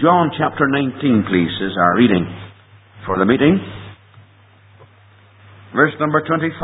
John chapter 19, please, is our reading for the meeting. Verse number 25.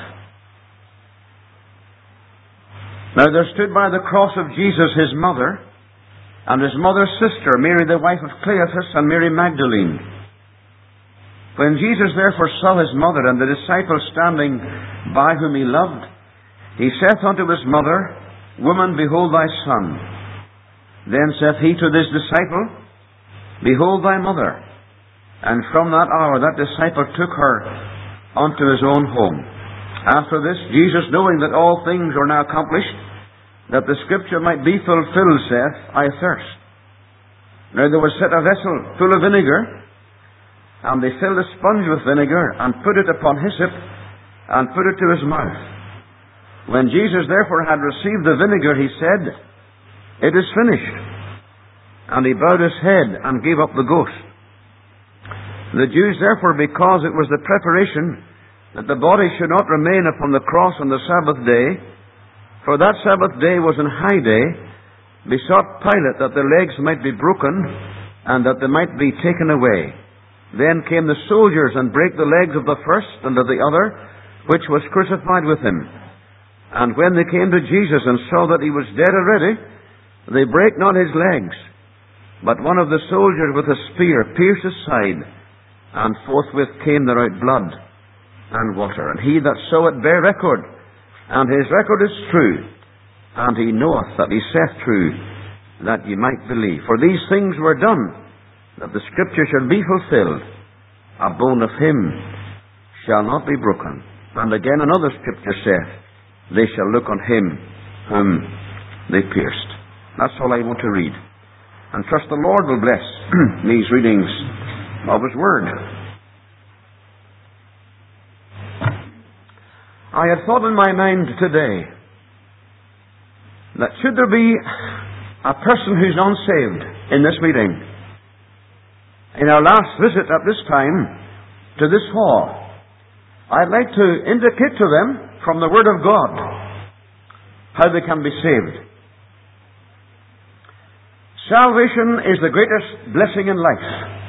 Now there stood by the cross of Jesus his mother, and his mother's sister, Mary the wife of Cleophas, and Mary Magdalene. When Jesus therefore saw his mother and the disciple standing by whom he loved, he saith unto his mother, Woman, behold thy son. Then saith he to this disciple, Behold thy mother. And from that hour that disciple took her unto his own home. After this, Jesus, knowing that all things were now accomplished, that the scripture might be fulfilled, saith, I thirst. Now there was set a vessel full of vinegar, and they filled a sponge with vinegar, and put it upon hyssop, and put it to his mouth. When Jesus therefore had received the vinegar, he said, It is finished. And he bowed his head and gave up the ghost. The Jews therefore, because it was the preparation that the body should not remain upon the cross on the Sabbath day, for that Sabbath day was an high day, besought Pilate that the legs might be broken, and that they might be taken away. Then came the soldiers and brake the legs of the first and of the other, which was crucified with him. And when they came to Jesus and saw that he was dead already, they brake not his legs, but one of the soldiers with a spear pierced his side, and forthwith came there out blood and water. And he that saw it bare record, and his record is true, and he knoweth that he saith true, that ye might believe. For these things were done, that the scripture should be fulfilled, A bone of him shall not be broken. And again another scripture saith, They shall look on him whom they pierced. That's all I want to read. And trust the Lord will bless these readings of his word. I had thought in my mind today that should there be a person who's unsaved in this meeting, in our last visit at this time to this hall, I'd like to indicate to them from the Word of God how they can be saved. Salvation is the greatest blessing in life.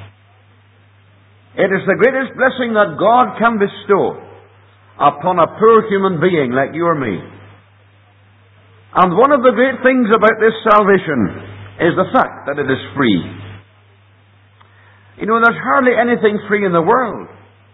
It is the greatest blessing that God can bestow upon a poor human being like you or me. And one of the great things about this salvation is the fact that it is free. You know, there's hardly anything free in the world.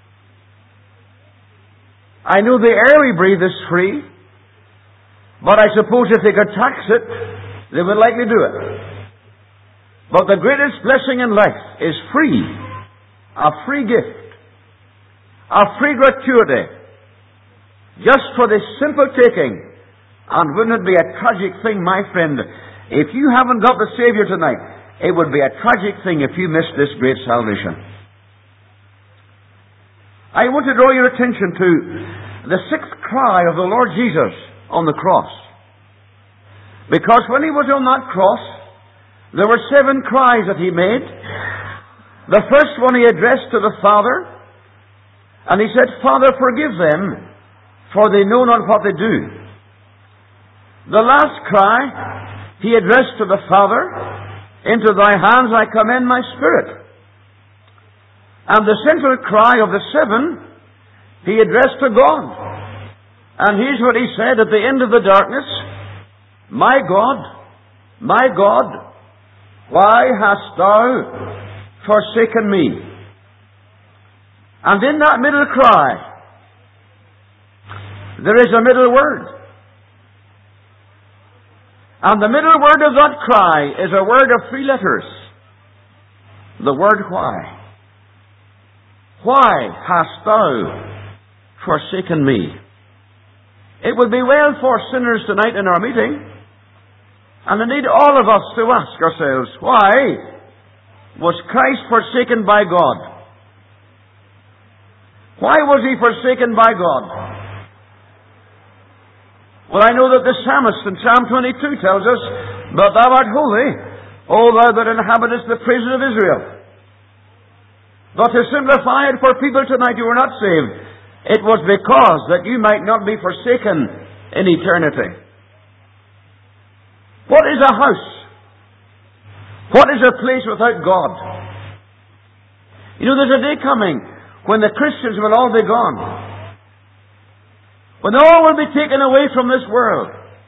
I know the air we breathe is free, but I suppose if they could tax it, they would likely do it. But the greatest blessing in life is free. A free gift. A free gratuity. Just for the simple taking. And wouldn't it be a tragic thing, my friend, if you haven't got the Savior tonight, it would be a tragic thing if you missed this great salvation. I want to draw your attention to the sixth cry of the Lord Jesus on the cross. Because when he was on that cross, there were 7 cries that he made. The first one he addressed to the Father, and he said, Father, forgive them, for they know not what they do. The last cry he addressed to the Father, Into thy hands I commend my spirit. And the central cry of the 7 he addressed to God. And here's what he said at the end of the darkness, my God, why hast thou forsaken me? And in that middle cry, there is a middle word. And the middle word of that cry is a word of 3 letters. The word why. Why hast thou forsaken me? It would be well for sinners tonight in our meeting, and indeed all of us, to ask ourselves, why was Christ forsaken by God? Why was he forsaken by God? Well, I know that the psalmist in Psalm 22 tells us, But thou art holy, O thou that inhabitest the praises of Israel. But to simplify it for people tonight who are not saved, it was because that you might not be forsaken in eternity. What is a house? What is a place without God? You know, there's a day coming when the Christians will all be gone. When all will be taken away from this world.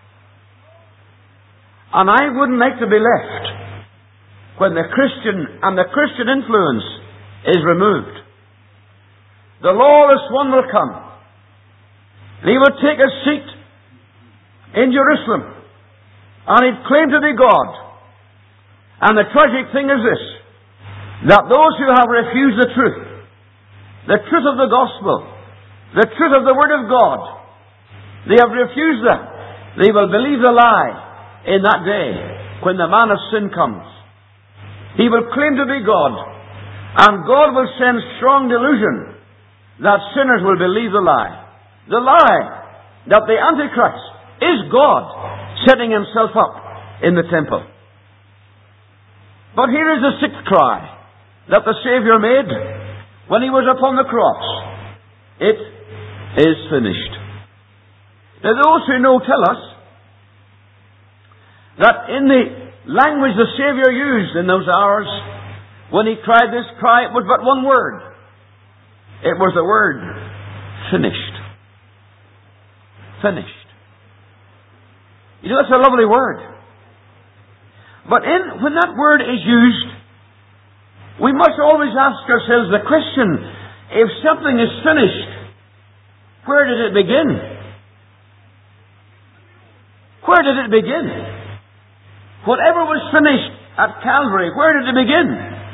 And I wouldn't like to be left when the Christian and the Christian influence is removed. The lawless one will come. And he will take his seat in Jerusalem. And he'd claim to be God. And the tragic thing is this, that those who have refused the truth of the gospel, the truth of the Word of God, they have refused that. They will believe the lie in that day when the man of sin comes. He will claim to be God, and God will send strong delusion that sinners will believe the lie. The lie that the Antichrist is God setting himself up in the temple. But here is the sixth cry that the Saviour made when He was upon the cross. It is finished. Now those who know tell us that in the language the Saviour used in those hours, when He cried this cry, it was but one word. It was the word, finished. Finished. You know, that's a lovely word. But when that word is used, we must always ask ourselves the question, if something is finished, where did it begin? Where did it begin? Whatever was finished at Calvary, where did it begin?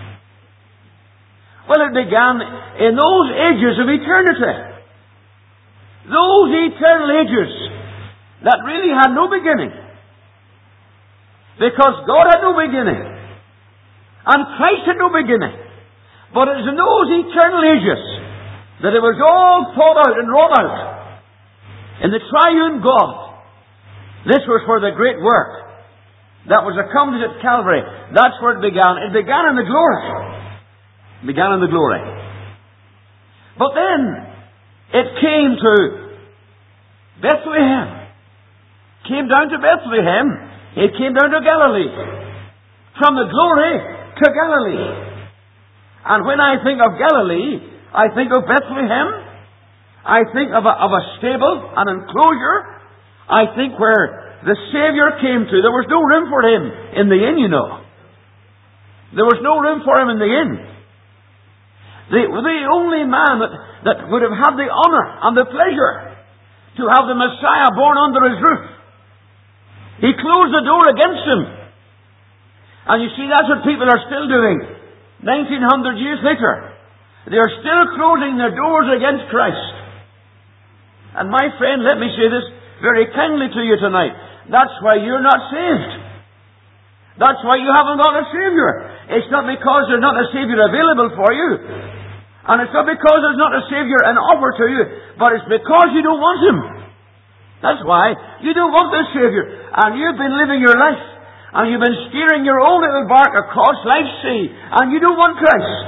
Well, it began in those ages of eternity. Those eternal ages that really had no beginning. Because God had no beginning. And Christ had no beginning. But it was in those eternal ages that it was all thought out and wrought out in the triune God. This was for the great work that was accomplished at Calvary. That's where it began. It began in the glory. It began in the glory. But then it came to Bethlehem. Came down to Bethlehem. It came down to Galilee. From the glory to Galilee. And when I think of Galilee, I think of Bethlehem. I think of a stable, an enclosure. I think where the Saviour came to. There was no room for Him in the inn, you know. There was no room for Him in the inn. The only man that would have had the honour and the pleasure to have the Messiah born under his roof. He closed the door against him. And you see, that's what people are still doing. 1900 years later. They are still closing their doors against Christ. And my friend, let me say this very kindly to you tonight. That's why you're not saved. That's why you haven't got a Saviour. It's not because there's not a Saviour available for you. And it's not because there's not a Saviour an offer to you. But it's because you don't want Him. That's why you don't want the Saviour. And you've been living your life. And you've been steering your own little bark across life's sea. And you don't want Christ.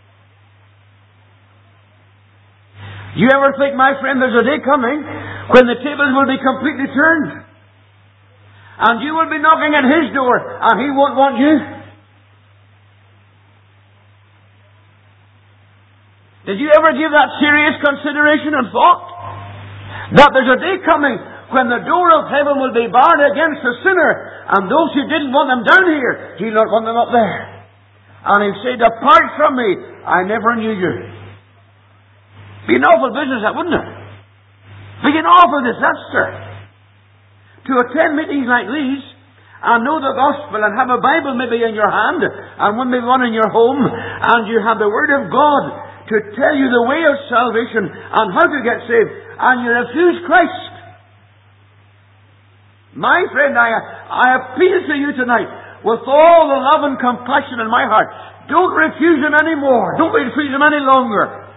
You ever think, my friend, there's a day coming when the tables will be completely turned? And you will be knocking at His door and He won't want you? Did you ever give that serious consideration and thought? That there's a day coming when the door of heaven will be barred against the sinner, and those who didn't want them down here, He'll not want them up there. And He'll say, depart from me, I never knew you. Be an awful business, that wouldn't it? Be an awful disaster. To attend meetings like these, and know the gospel, and have a Bible maybe in your hand, and maybe one in your home, and you have the Word of God to tell you the way of salvation and how to get saved, and you refuse Christ. My friend, I appeal to you tonight with all the love and compassion in my heart. Don't refuse Him anymore. Don't refuse Him any longer.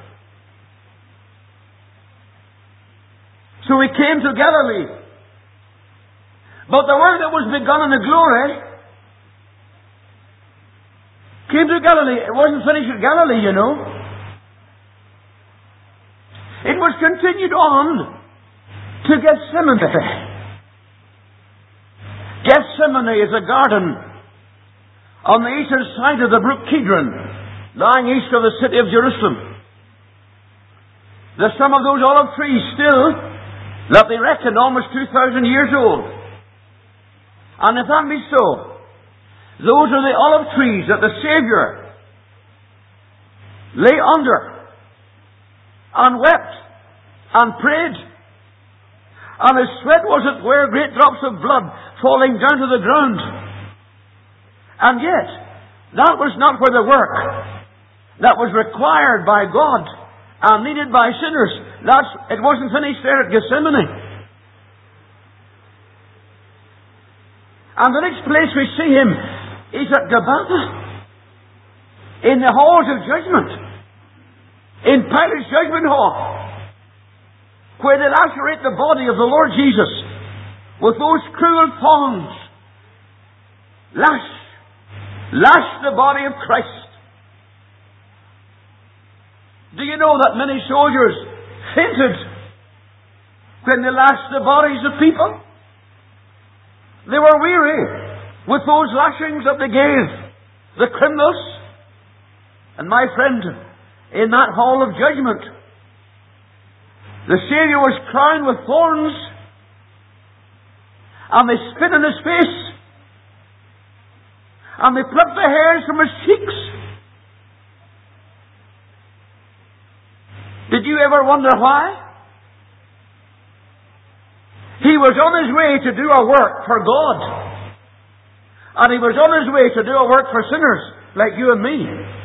So He came to Galilee. But the work that was begun in the glory came to Galilee. It wasn't finished at Galilee, you know. It was continued on to Gethsemane. Gethsemane is a garden on the eastern side of the brook Kidron, lying east of the city of Jerusalem. There's some of those olive trees still that they reckon almost 2,000 years old. And if that be so, those are the olive trees that the Saviour lay under and wept and prayed. And his sweat was as were great drops of blood falling down to the ground. And yet, that was not for the work that was required by God and needed by sinners. It wasn't finished there at Gethsemane. And the next place we see him is at Gabbatha, in the halls of judgment, in Pilate's judgment hall, where they lacerate the body of the Lord Jesus with those cruel thongs. Lash the body of Christ. Do you know that many soldiers fainted when they lashed the bodies of people? They were weary with those lashings that they gave the criminals. And my friend, in that hall of judgment, the Saviour was crowned with thorns, and they spit in his face, and they plucked the hairs from his cheeks. Did you ever wonder why? He was on his way to do a work for God. And he was on his way to do a work for sinners like you and me.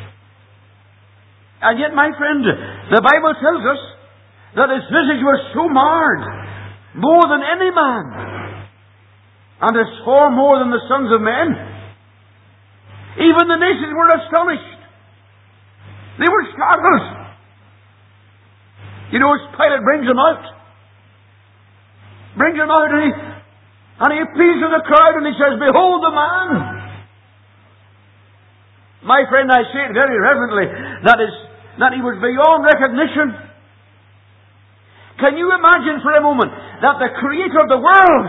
And yet, my friend, the Bible tells us that his visage was so marred, more than any man, and his form more than the sons of men. Even the nations were astonished. They were startled. You know, as Pilate brings him out, and he appeals to the crowd and he says, "Behold the man." My friend, I say it very reverently, that he was beyond recognition. Can you imagine for a moment that the Creator of the world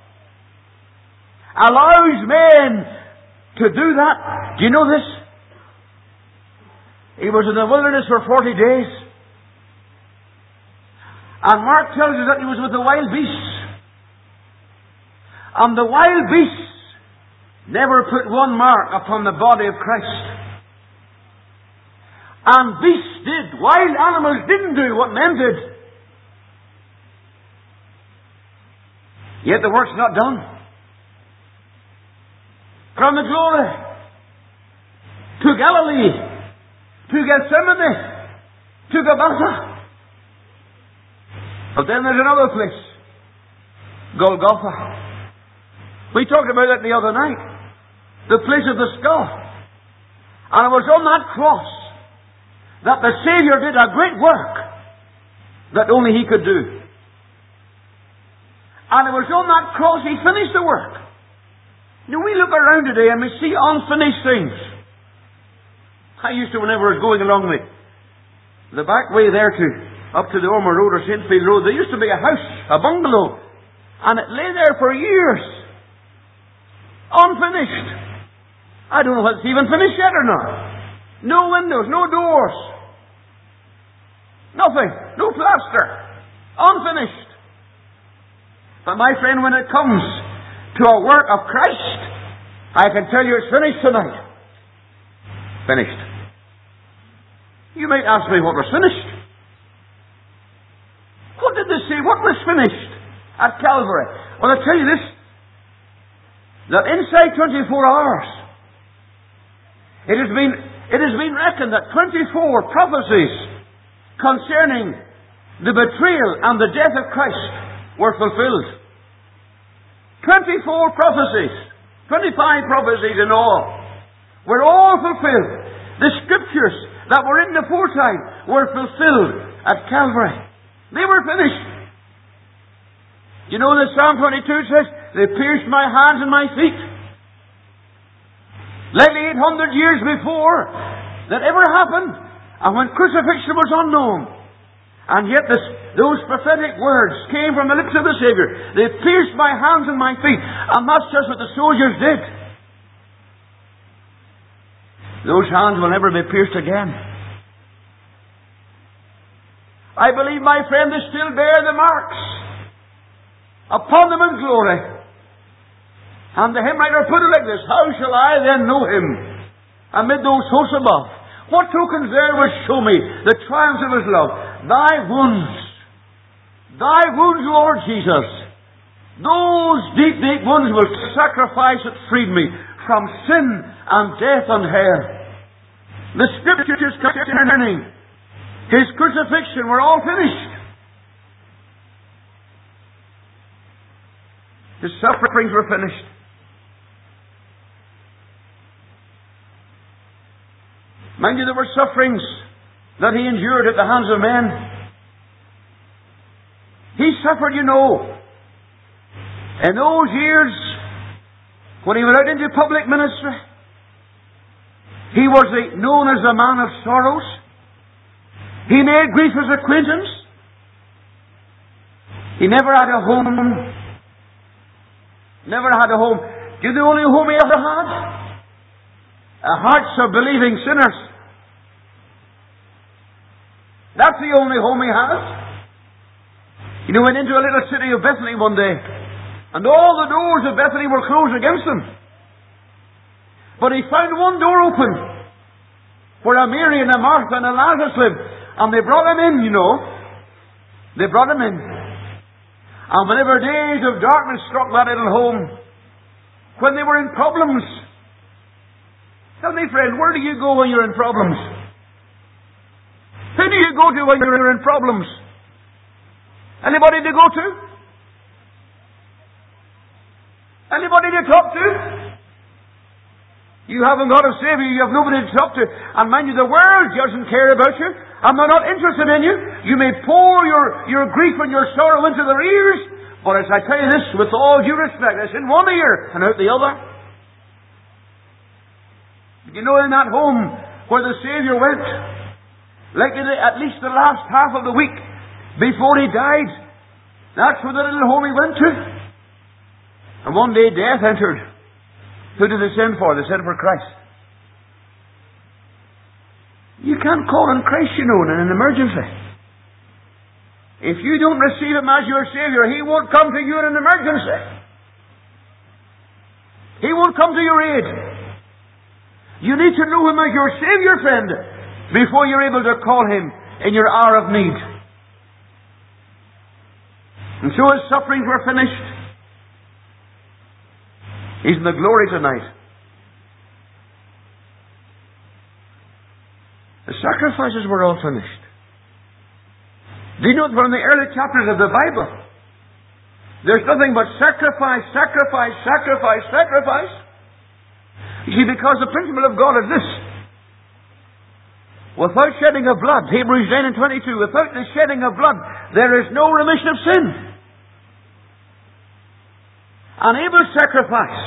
allows men to do that? Do you know this? He was in the wilderness for 40 days. And Mark tells us that he was with the wild beasts. And the wild beasts never put one mark upon the body of Christ. And beasts did. Wild animals didn't do what men did. Yet the work's not done. From the glory to Galilee, to Gethsemane, to Gabbatha. But then there's another place, Golgotha. We talked about it the other night. The place of the skull. And it was on that cross that the Saviour did a great work that only He could do. And it was on that cross He finished the work. Now we look around today and we see unfinished things. I used to, whenever I was going along the back way there up to the Ormer Road or St. Field Road, there used to be a house, a bungalow, and it lay there for years. Unfinished. I don't know if it's even finished yet or not. No windows, no doors. Nothing. No plaster. Unfinished. But my friend, when it comes to a work of Christ, I can tell you it's finished tonight. Finished. You might ask me what was finished. What did they say? What was finished at Calvary? Well, I'll tell you this, that inside 24 hours, it has been reckoned that 24 prophecies concerning the betrayal and the death of Christ were fulfilled. 24 prophecies, 25 prophecies in all, were all fulfilled. The scriptures that were in the foretime were fulfilled at Calvary. They were finished. You know that Psalm 22 says, "They pierced my hands and my feet." Like 800 years before that ever happened, and when crucifixion was unknown. And yet those prophetic words came from the lips of the Saviour. "They pierced my hands and my feet." And that's just what the soldiers did. Those hands will never be pierced again. I believe, my friend, they still bear the marks upon them in glory. And the hymn writer put it like this: how shall I then know Him amid those hosts above? What tokens there will show me the triumphs of His love? Thy wounds, Lord Jesus, those deep, deep wounds will sacrifice that freed me from sin and death and hell. The Scriptures concerning His crucifixion were all finished. His sufferings were finished. Mind you, there were sufferings that He endured at the hands of men. He suffered, you know, in those years when He went out into public ministry. He was known as the man of sorrows. He made grief His acquaintance. He never had a home. Never had a home. Do you know the only home He ever had? Hearts of believing sinners. That's the only home He has. He went into a little city of Bethany one day, and all the doors of Bethany were closed against Him. But He found one door open, where a Mary and a Martha and a Lazarus lived, and they brought Him in, you know. They brought Him in. And whenever days of darkness struck that little home, when they were in problems, tell me, friend, where do you go when you're in problems? Who do you go to when you're in problems? Anybody to go to? Anybody to talk to? You haven't got a Savior, you have nobody to talk to. And mind you, the world doesn't care about you, and they're not interested in you. You may pour your grief and your sorrow into their ears, but as I tell you this, with all due respect, it's in one ear and out the other. You know, in that home where the Savior went, like at least the last half of the week before He died, that's where the little home He went to. And one day death entered. Who did they send for? They sent for Christ. You can't call on Christ, you know, in an emergency. If you don't receive Him as your Savior, He won't come to you in an emergency. He won't come to your aid. You need to know Him as your Savior, friend, before you're able to call Him in your hour of need. And so His sufferings were finished. He's in the glory tonight. The sacrifices were all finished. Do you know that from the early chapters of the Bible, there's nothing but sacrifice, sacrifice, sacrifice, sacrifice? You see, because the principle of God is this: without shedding of blood, Hebrews 9 and 22, without the shedding of blood, there is no remission of sin. And Abel's sacrifice,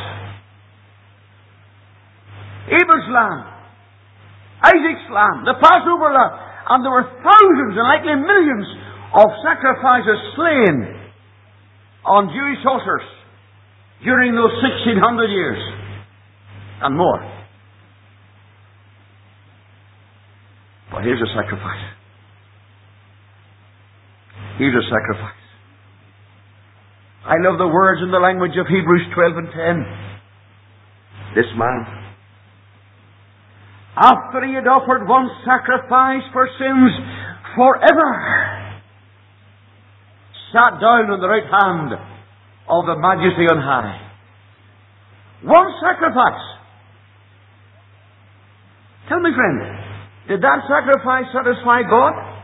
Abel's lamb, Isaac's lamb, the Passover lamb, and there were thousands and likely millions of sacrifices slain on Jewish altars during those 1600 years and more. But here's a sacrifice. Here's a sacrifice. I love the words in the language of Hebrews 12 and 10. This man, after he had offered one sacrifice for sins forever, sat down on the right hand of the Majesty on high. One sacrifice. Tell me, friend, did that sacrifice satisfy God?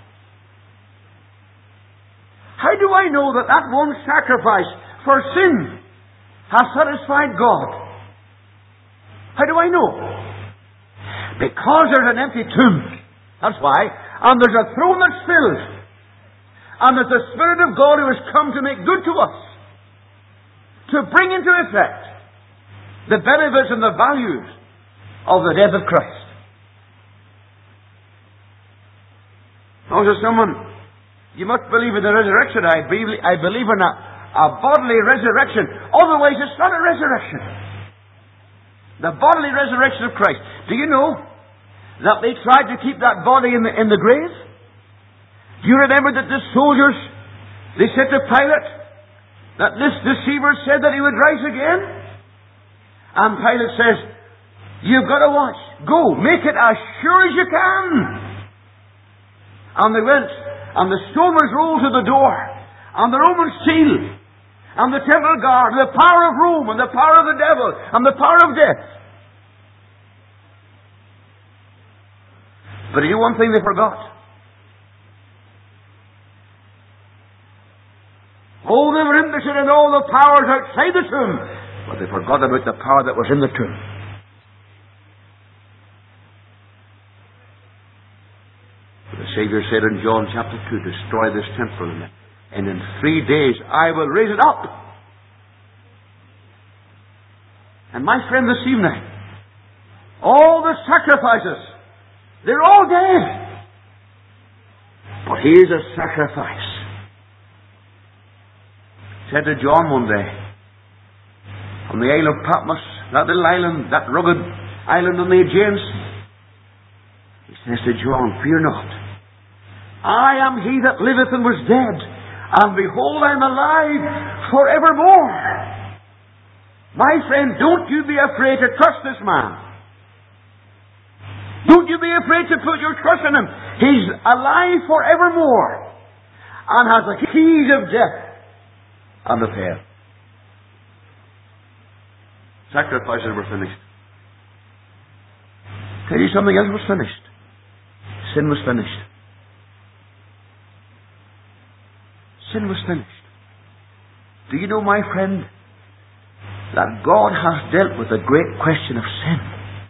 How do I know that that one sacrifice for sin has satisfied God? How do I know? Because there's an empty tomb. That's why. And there's a throne that's filled. And there's the Spirit of God who has come to make good to us. To bring into effect the benefits and the values of the death of Christ. Now, there's someone, you must believe in the resurrection. I believe in a bodily resurrection. Otherwise, it's not a resurrection. The bodily resurrection of Christ. Do you know that they tried to keep that body in the grave? Do you remember that the soldiers, they said to Pilate that this deceiver said that he would rise again? And Pilate says, you've got to watch. Go, make it as sure as you can. And they went, and the stone was rolled to the door, and the Roman seal, and the temple guard, and the power of Rome, and the power of the devil, and the power of death. But you know one thing they forgot? Oh, they were interested in all the powers outside the tomb, but they forgot about the power that was in the tomb. The Savior said in John chapter 2, destroy this temple, and in 3 days I will raise it up. And my friend, this evening, all the sacrifices, they're all dead. But here's a sacrifice. Said to John one day, on the Isle of Patmos, that little island, that rugged island on the Aegean Sea, he says to John, fear not. I am he that liveth and was dead, and behold, I am alive forevermore. My friend, don't you be afraid to trust this man. Don't you be afraid to put your trust in him. He's alive forevermore, and has the keys of death and of hell. Sacrifices were finished. Tell you something else was finished. Sin was finished. Sin was finished. Do you know, my friend, that God has dealt with the great question of sin?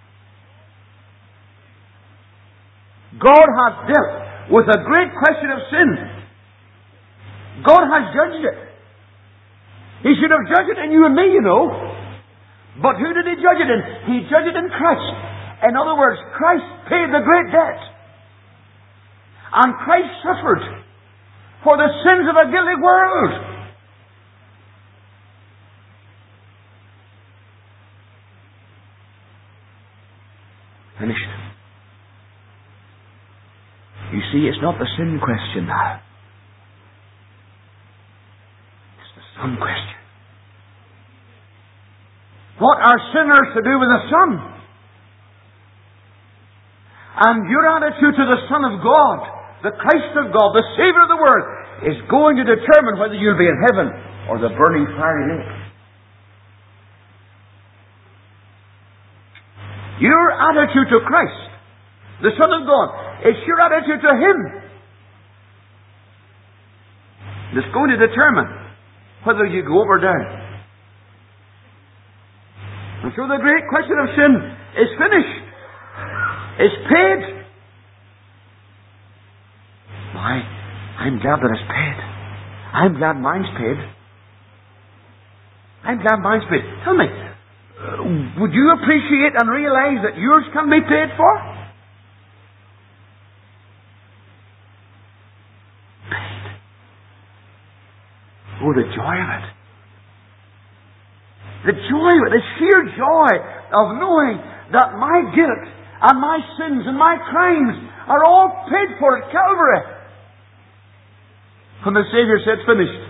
God has dealt with the great question of sin. God has judged it. He should have judged it in you and me, you know. But who did He judge it in? He judged it in Christ. In other words, Christ paid the great debt. And Christ suffered for the sins of a guilty world. Finished. You see, it's not the sin question now. It's the Son question. What are sinners to do with the Son? And your attitude to the Son of God, the Christ of God, the Savior of the world, is going to determine whether you'll be in heaven or the burning fiery lake. Your attitude to Christ, the Son of God, is your attitude to Him. It's going to determine whether you go up or down. And so the great question of sin is finished. It's paid. Why? I'm glad that it's paid. I'm glad mine's paid. I'm glad mine's paid. Tell me, would you appreciate and realize that yours can be paid for? Paid. Oh, the joy of it. The joy of it, the sheer joy of knowing that my guilt and my sins and my crimes are all paid for at Calvary. When the Savior said, finished.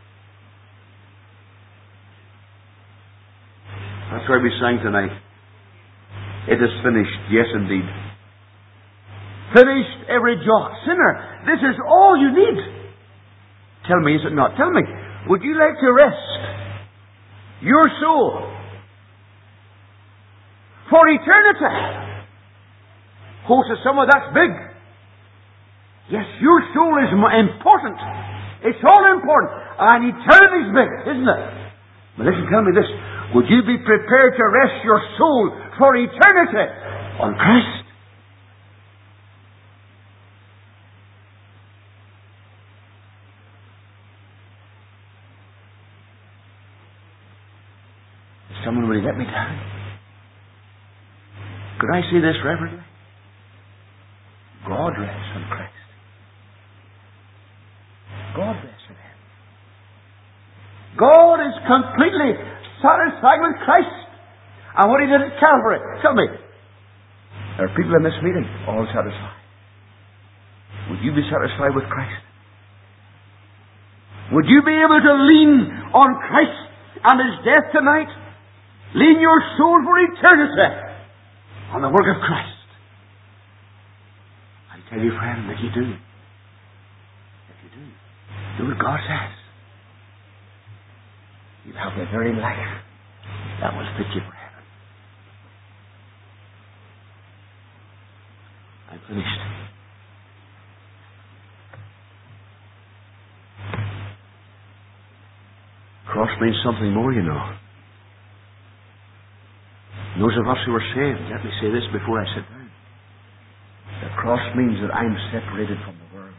That's why we sang tonight. It is finished. Yes, indeed. Finished every jot. Sinner, this is all you need. Tell me, is it not? Tell me, would you like to rest your soul for eternity? Oh, to someone that's big. Yes, your soul is important. It's all important. And eternity's big, isn't it? But listen, tell me this. Would you be prepared to rest your soul for eternity on Christ? Someone, will you let me down? Could I say this reverently? God rests on Christ. God rests on Him. God is completely satisfied with Christ and what He did at Calvary. Tell me, There are people in this meeting all satisfied. Would you be satisfied with Christ? Would you be able to lean on Christ and His death tonight? Lean your soul for eternity on the work of Christ. I tell you, friend, if you do, do what God says, you have the very life that will fit you for heaven. I'm finished. Cross means something more, you know. Those of us who are saved, let me say this before I sit down. The cross means that I'm separated from the world.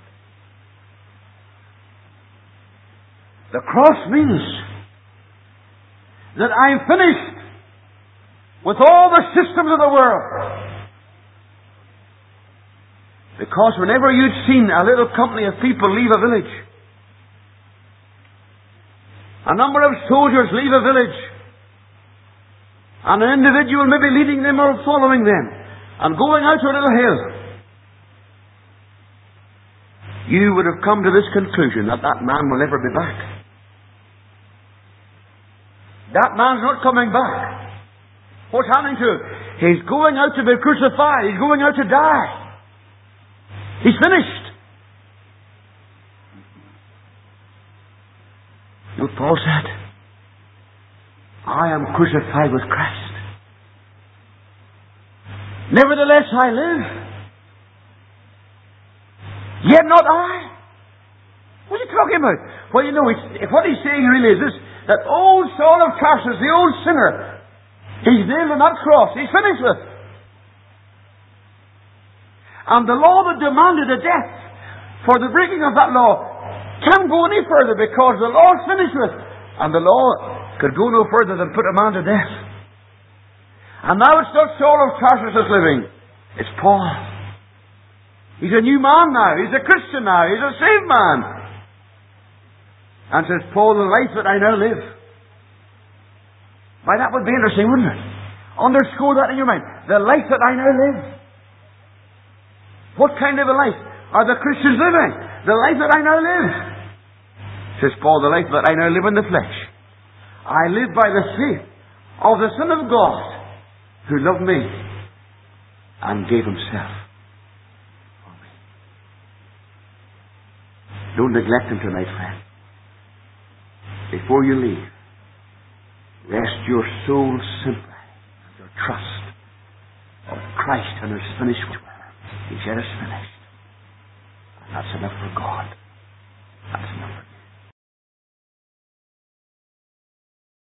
The cross means that I'm finished with all the systems of the world. Because whenever you'd seen a little company of people leave a village, a number of soldiers leave a village, and an individual maybe leading them or following them, and going out to a little hill, you would have come to this conclusion that that man will never be back. That man's not coming back. What's happening to him? He's going out to be crucified. He's going out to die. He's finished. You know what Paul said? I am crucified with Christ. Nevertheless I live. Yet not I. What's he talking about? Well, you know, what he's saying really is this, that old Saul of Tarsus, the old sinner, he's nailed on that cross. He's finished with. And the law that demanded a death for the breaking of that law can't go any further because the law is finished with. And the law could go no further than put a man to death. And now it's not Saul of Tarsus that's living. It's Paul. He's a new man now. He's a Christian now. He's a saved man. And says, Paul, the life that I now live. Why, that would be interesting, wouldn't it? Underscore that in your mind. The life that I now live. What kind of a life are the Christians living? The life that I now live. Says Paul, the life that I now live in the flesh, I live by the faith of the Son of God, who loved me and gave Himself for me. Don't neglect Him tonight, friend. Before you leave, rest your soul simply on your trust of Christ and His finished work. He said it's finished. And that's enough for God. That's enough for God.